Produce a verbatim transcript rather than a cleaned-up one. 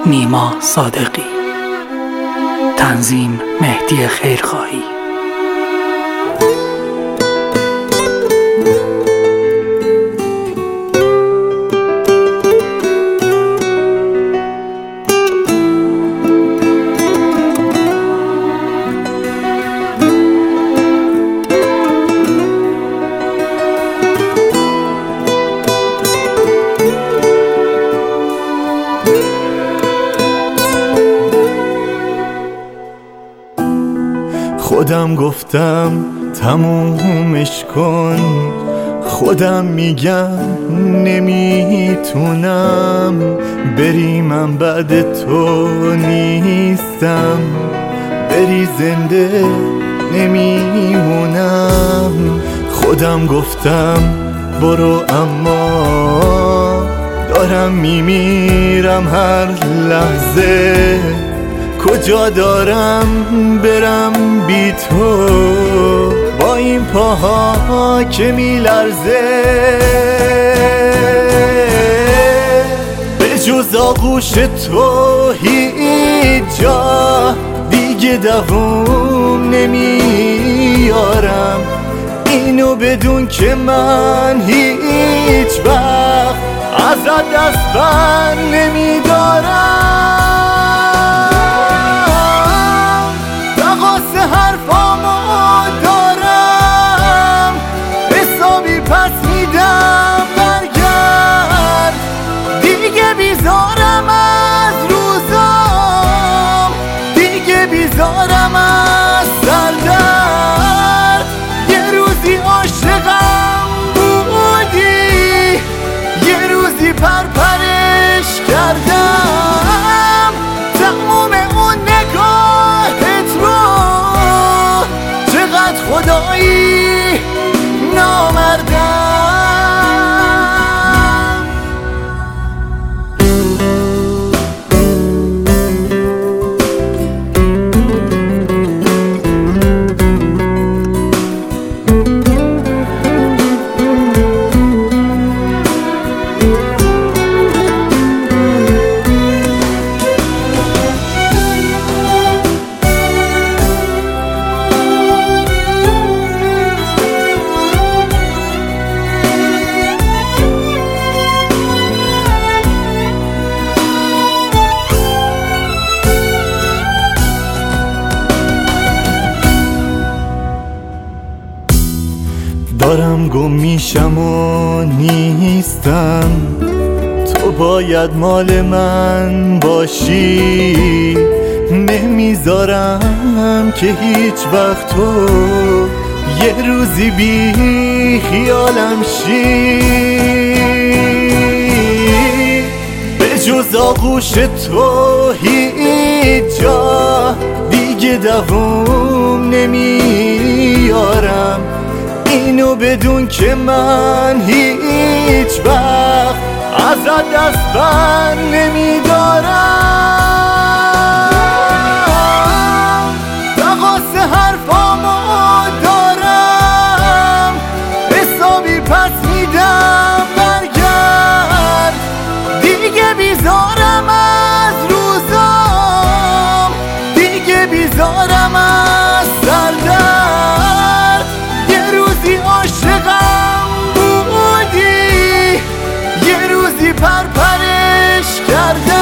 نیما صادقی. تنظیم مهدی خیرخواهی. خودم گفتم تمومش کن، خودم میگم نمیتونم، بری من بعد تو نیستم، بری زنده نمیمونم. خودم گفتم برو اما دارم میمیرم هر لحظه، کجا دارم برم بی تو با این پاها که میلرزه. به جز آغوش تو هیچ جا دیگه دووم نمیارم، اینو بدون که من هیچ وقت ازت دست بر نمیدارم. حرفامو دارم حسابی پس میدم، برگرد دیگه بیزارم از روزام، دیگه بیزارم از سردرد. یه روزی عاشقم بودی، یه روزی پرپرش کردم، تموم اون نگاهت رو خدایی نامردم. دارم گم میشم و نیستم، تو باید مال من باشی، نمیذارم که هیچ وقت تو یه روزی بی خیالم شی. به جز آغوش تو هیچ جا دیگه دووم نمیارم، اینو بدون که من هیچ وقت ازت دست بر نمیدارم. تقاص حرفامو دارم حسابی پس میدم، برگرد دیگه بیزارم از روزام، دیگه بیزارم از سردرد. عاشقم بودی، یه روزی پرپرش کرده